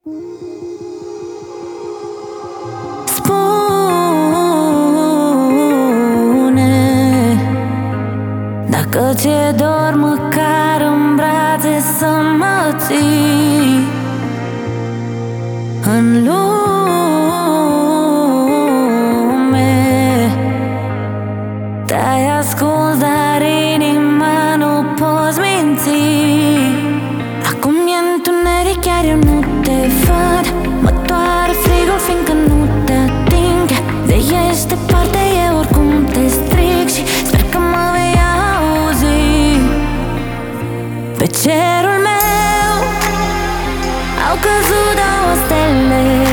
Spune, dacă ți-e dor, măcar în brațe să mă ții. În lume te-ai ascuns, dar inima nu poți minți. Acum e întuneric, iar eu nu te văd. Mă doare frigul, fiindcă nu te ating. De ești departe, eu oricum te strig și sper că mă vei auzi. Pe cerul meu au căzut două stele.